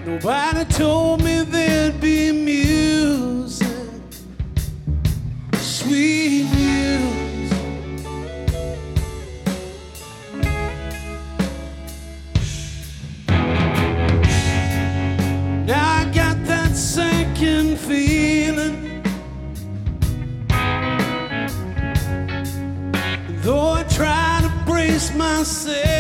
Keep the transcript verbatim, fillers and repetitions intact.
Nobody told me there'd be music, sweet music. Now I got that sinking feeling, though I try to brace myself.